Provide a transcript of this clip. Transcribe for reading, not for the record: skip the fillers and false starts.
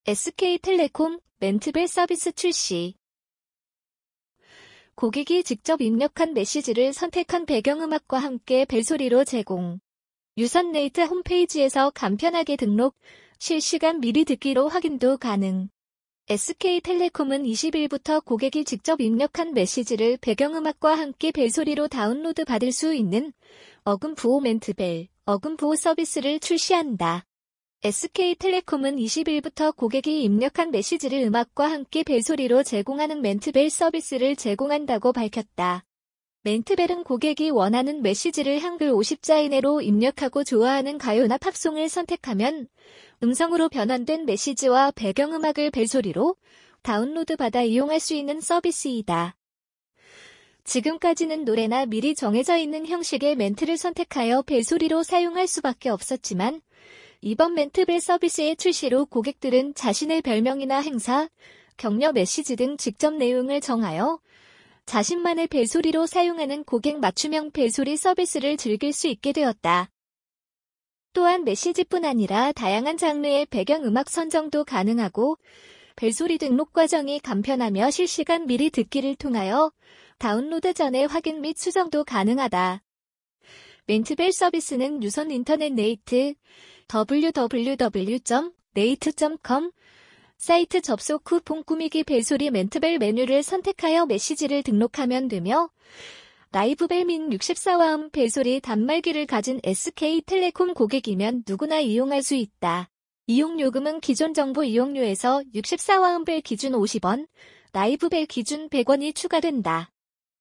SK텔레콤 멘트벨 서비스 출시. 고객이 직접 입력한 메시지를 선택한 배경음악과 함께 벨소리로 제공. 유선네이트 홈페이지에서 간편하게 등록, 실시간 미리 듣기로 확인도 가능. SK텔레콤은 20일부터 고객이 직접 입력한 메시지를 배경음악과 함께 벨소리로 다운로드 받을 수 있는 어금부호 멘트벨, 어금부호 서비스를 출시한다. SK텔레콤은 20일부터 고객이 입력한 메시지를 음악과 함께 벨소리로 제공하는 멘트벨 서비스를 제공한다고 밝혔다. 멘트벨은 고객이 원하는 메시지를 한글 50자 이내로 입력하고 좋아하는 가요나 팝송을 선택하면 음성으로 변환된 메시지와 배경음악을 벨소리로 다운로드 받아 이용할 수 있는 서비스이다. 지금까지는 노래나 미리 정해져 있는 형식의 멘트를 선택하여 벨소리로 사용할 수밖에 없었지만 이번 멘트벨 서비스의 출시로 고객들은 자신의 별명이나 행사, 격려 메시지 등 직접 내용을 정하여 자신만의 벨소리로 사용하는 고객 맞춤형 벨소리 서비스를 즐길 수 있게 되었다. 또한 메시지뿐 아니라 다양한 장르의 배경음악 선정도 가능하고 벨소리 등록 과정이 간편하며 실시간 미리 듣기를 통하여 다운로드 전에 확인 및 수정도 가능하다. 멘트벨 서비스는 유선 인터넷 네이트 www.nate.com 사이트 접속 후 폰 꾸미기 벨소리 멘트벨 메뉴를 선택하여 메시지를 등록하면 되며 라이브벨 및 64와음 벨소리 단말기를 가진 SK텔레콤 고객이면 누구나 이용할 수 있다. 이용요금은 기존 정보 이용료에서 64와음 벨 기준 50원, 라이브벨 기준 100원이 추가된다.